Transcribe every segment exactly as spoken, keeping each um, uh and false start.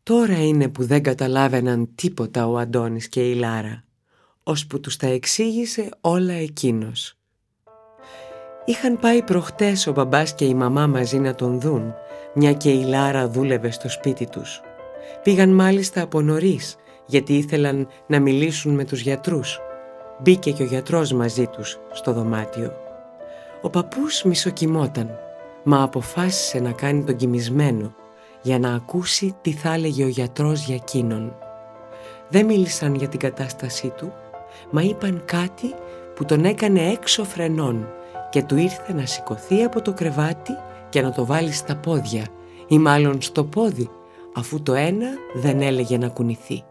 Τώρα είναι που δεν καταλάβαιναν τίποτα ο Αντώνης και η Λάρα, ώσπου τους τα εξήγησε όλα εκείνος. Είχαν πάει προχτές ο μπαμπάς και η μαμά μαζί να τον δουν, μια και η Λάρα δούλευε στο σπίτι τους. Πήγαν μάλιστα από νωρίς, γιατί ήθελαν να μιλήσουν με τους γιατρούς. Μπήκε και ο γιατρός μαζί τους στο δωμάτιο. Ο παππούς μισοκοιμόταν, μα αποφάσισε να κάνει τον κοιμισμένο για να ακούσει τι θα έλεγε ο γιατρός για εκείνον. Δεν μίλησαν για την κατάστασή του, μα είπαν κάτι που τον έκανε έξω φρενών και του ήρθε να σηκωθεί από το κρεβάτι και να το βάλει στα πόδια, ή μάλλον στο πόδι, αφού το ένα δεν έλεγε να κουνηθεί.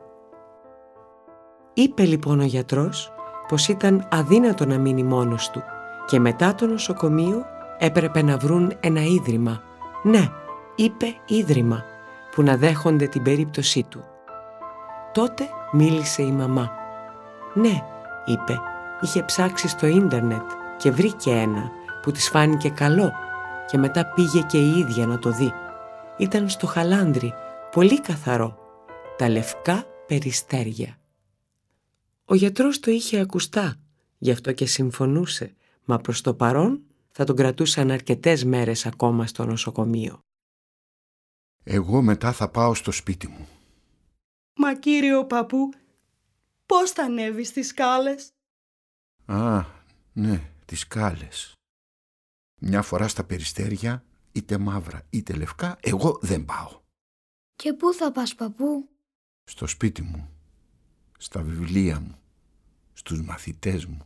Είπε λοιπόν ο γιατρός πως ήταν αδύνατο να μείνει μόνος του και μετά το νοσοκομείο έπρεπε να βρουν ένα ίδρυμα. Ναι, είπε ίδρυμα, που να δέχονται την περίπτωσή του. Τότε μίλησε η μαμά. Ναι, είπε, είχε ψάξει στο ίντερνετ και βρήκε ένα που της φάνηκε καλό και μετά πήγε και η ίδια να το δει. Ήταν στο Χαλάνδρι, πολύ καθαρό, τα λευκά περιστέρια. Ο γιατρός το είχε ακουστά, γι' αυτό και συμφωνούσε, μα προς το παρόν θα τον κρατούσαν αρκετές μέρες ακόμα στο νοσοκομείο. Εγώ μετά θα πάω στο σπίτι μου. Μα κύριο παππού, πώς θα ανέβεις στις σκάλες? Α, ναι, τις σκάλες. Μια φορά στα περιστέρια, είτε μαύρα είτε λευκά, εγώ δεν πάω. Και πού θα πας, παππού? Στο σπίτι μου, στα βιβλία μου, στους μαθητές μου.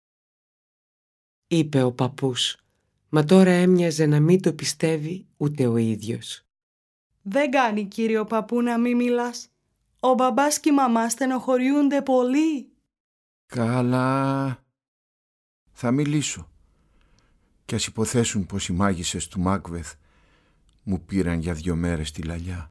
Είπε ο παππούς, μα τώρα έμοιαζε να μην το πιστεύει ούτε ο ίδιος. Δεν κάνει, κύριο παππού, να μην μιλάς. Ο μπαμπάς και η μαμά στενοχωριούνται πολύ. Καλά, θα μιλήσω. Κι ας υποθέσουν πως οι μάγισσες του Μάκβεθ μου πήραν για δυο μέρες τη λαλιά.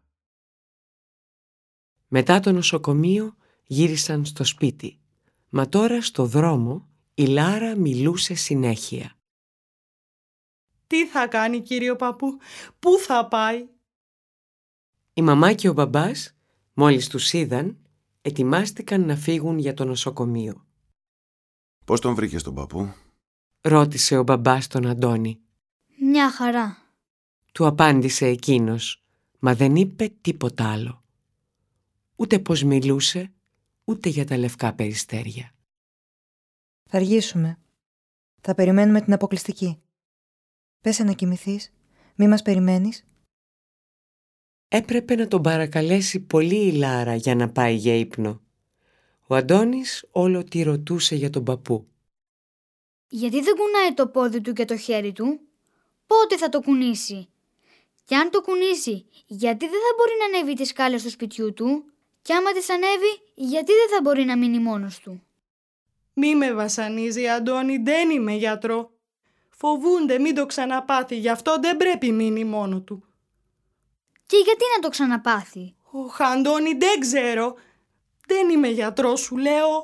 Μετά το νοσοκομείο γύρισαν στο σπίτι, μα τώρα στο δρόμο η Λάρα μιλούσε συνέχεια. Τι θα κάνει, κύριο παππού, πού θα πάει? Η μαμά και ο μπαμπάς, μόλις τους είδαν, ετοιμάστηκαν να φύγουν για το νοσοκομείο. Πώς τον βρήκες τον παππού? Ρώτησε ο μπαμπάς τον Αντώνη. Μια χαρά. Του απάντησε εκείνος, μα δεν είπε τίποτα άλλο. Ούτε πως μιλούσε, ούτε για τα λευκά περιστέρια. Θα αργήσουμε. Θα περιμένουμε την αποκλειστική. Πέσε να κοιμηθείς, μη μας περιμένεις. Έπρεπε να τον παρακαλέσει πολύ η Λάρα για να πάει για ύπνο. Ο Αντώνης όλο τι ρωτούσε για τον παππού. Γιατί δεν κουνάει το πόδι του και το χέρι του? Πότε θα το κουνήσει? Και αν το κουνήσει, γιατί δεν θα μπορεί να ανέβει τις σκάλες του σπιτιού του? Και άμα τις ανέβει, γιατί δεν θα μπορεί να μείνει μόνος του? Μη με βασανίζει, Αντώνη, δεν είμαι γιατρό. Φοβούνται μην το ξαναπάθει, γι' αυτό δεν πρέπει μείνει μόνο του. Και γιατί να το ξαναπάθει? Ωχ, Αντώνη, δεν ξέρω. Δεν είμαι γιατρός, σου λέω.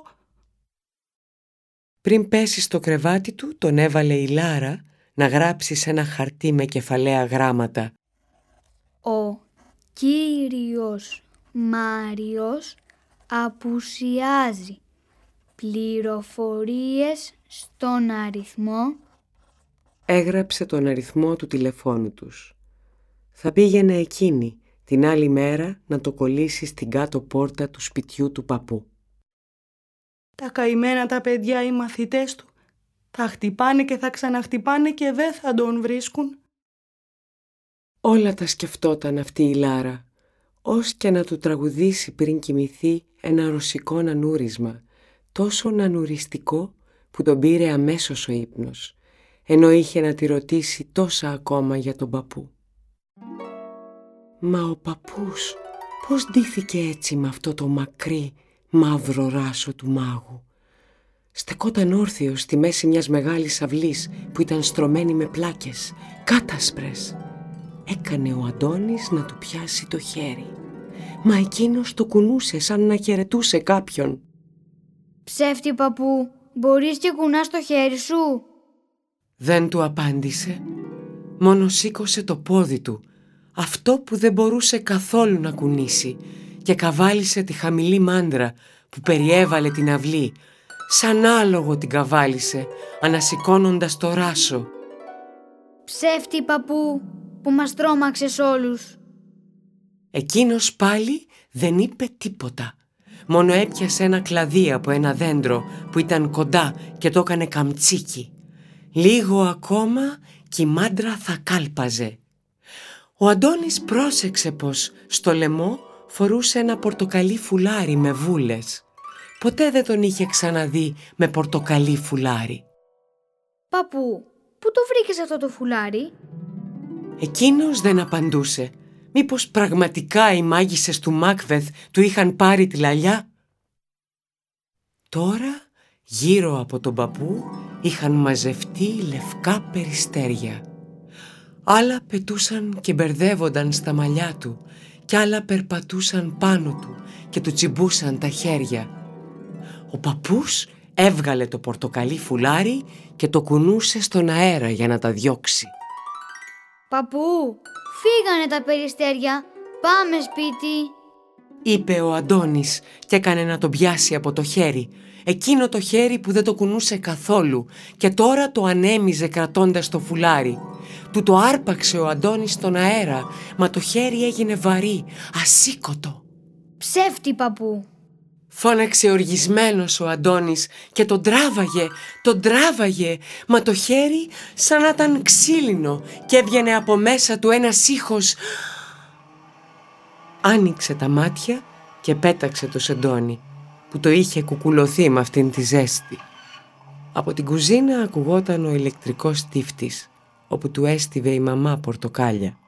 Πριν πέσει στο κρεβάτι του, τον έβαλε η Λάρα να γράψει σε ένα χαρτί με κεφαλαία γράμματα. Ο κύριος Μάριος απουσιάζει. Πληροφορίες στον αριθμό. Έγραψε τον αριθμό του τηλεφώνου τους. Θα πήγαινε εκείνη την άλλη μέρα να το κολλήσει στην κάτω πόρτα του σπιτιού του παππού. Τα καημένα τα παιδιά, οι μαθητές του, θα χτυπάνε και θα ξαναχτυπάνε και δεν θα τον βρίσκουν. Όλα τα σκεφτόταν αυτή η Λάρα, ως και να του τραγουδήσει πριν κοιμηθεί ένα ρωσικό νανούρισμα, τόσο νανουριστικό που τον πήρε αμέσως ο ύπνος, ενώ είχε να τη ρωτήσει τόσα ακόμα για τον παππού. Μα ο παππούς πώς ντύθηκε έτσι με αυτό το μακρύ μαύρο ράσο του μάγου? Στεκόταν όρθιος στη μέση μιας μεγάλης αυλής που ήταν στρωμένη με πλάκες, κάτασπρες. Έκανε ο Αντώνης να του πιάσει το χέρι, μα εκείνος το κουνούσε σαν να χαιρετούσε κάποιον. Ψεύτη, παππού, μπορείς και κουνάς το χέρι σου? Δεν του απάντησε, μόνο σήκωσε το πόδι του, αυτό που δεν μπορούσε καθόλου να κουνήσει, και καβάλισε τη χαμηλή μάντρα που περιέβαλε την αυλή. Σαν άλογο την καβάλισε, ανασηκώνοντας το ράσο. «Ψεύτη, παππού, που μας τρόμαξες όλους». Εκείνος πάλι δεν είπε τίποτα. Μόνο έπιασε ένα κλαδί από ένα δέντρο που ήταν κοντά και το έκανε καμτσίκι. Λίγο ακόμα και η μάντρα θα κάλπαζε. Ο Αντώνης πρόσεξε πως στο λαιμό φορούσε ένα πορτοκαλί φουλάρι με βούλες. Ποτέ δεν τον είχε ξαναδεί με πορτοκαλί φουλάρι. «Παππού, πού το βρήκες αυτό το φουλάρι?» Εκείνος δεν απαντούσε. Μήπως πραγματικά οι μάγισσες του Μάκβεθ του είχαν πάρει τη λαλιά? Τώρα γύρω από τον παππού είχαν μαζευτεί λευκά περιστέρια. Άλλα πετούσαν και μπερδεύονταν στα μαλλιά του κι άλλα περπατούσαν πάνω του και του τσιμπούσαν τα χέρια. Ο παππούς έβγαλε το πορτοκαλί φουλάρι και το κουνούσε στον αέρα για να τα διώξει. «Παππού, φύγανε τα περιστέρια, πάμε σπίτι», είπε ο Αντώνης και έκανε να τον πιάσει από το χέρι. Εκείνο το χέρι που δεν το κουνούσε καθόλου και τώρα το ανέμιζε κρατώντας το φουλάρι. Του το άρπαξε ο Αντώνης στον αέρα, μα το χέρι έγινε βαρύ, ασήκωτο. «Ψεύτη, παππού», φώναξε οργισμένος ο Αντώνης και τον τράβαγε, τον τράβαγε, μα το χέρι σαν να ήταν ξύλινο και έβγαινε από μέσα του ένας ήχος. Άνοιξε τα μάτια και πέταξε το σεντόνι που το είχε κουκουλωθεί με αυτήν τη ζέστη. Από την κουζίνα ακουγόταν ο ηλεκτρικός τύφτης όπου του έστιβε η μαμά πορτοκάλια.